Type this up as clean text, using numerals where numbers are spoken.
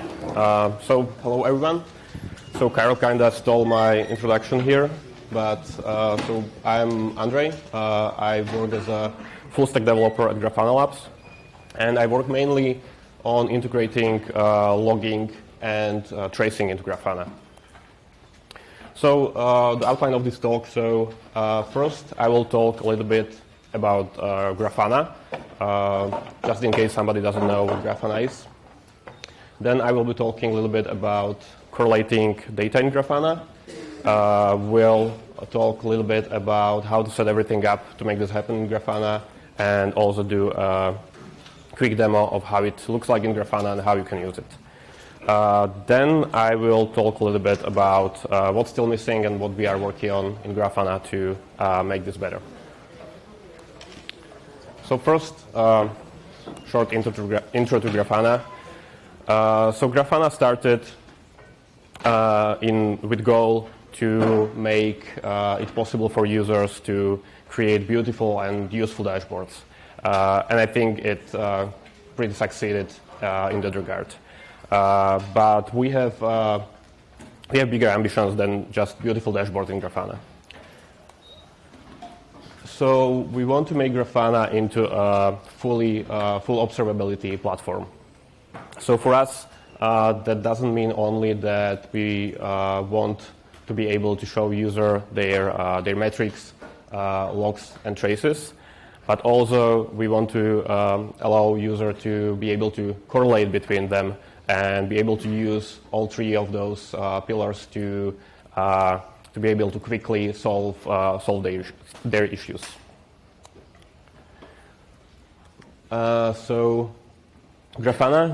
Hello everyone. So Karel kinda stole my introduction here, but so I'm Andrej. I work as a full stack developer at Grafana Labs, and I work mainly on integrating logging and tracing into Grafana. So the outline of this talk. So first, I will talk a little bit about Grafana, just in case somebody doesn't know what Grafana is. Then I will be talking a little bit about correlating data in Grafana. We'll talk a little bit about how to set everything up to make this happen in Grafana, and also do a quick demo of how it looks like in Grafana and how you can use it. Then I will talk a little bit about what's still missing and what we are working on in Grafana to make this better. So first, short intro to Grafana. So Grafana started with goal to make it possible for users to create beautiful and useful dashboards. And I think it pretty succeeded in that regard. But we have bigger ambitions than just beautiful dashboards in Grafana. So we want to make Grafana into a full observability platform. So for us, that doesn't mean only that we want to be able to show user their metrics, logs, and traces, but also we want to allow user to be able to correlate between them and be able to use all three of those pillars to be able to quickly solve their issues. So Grafana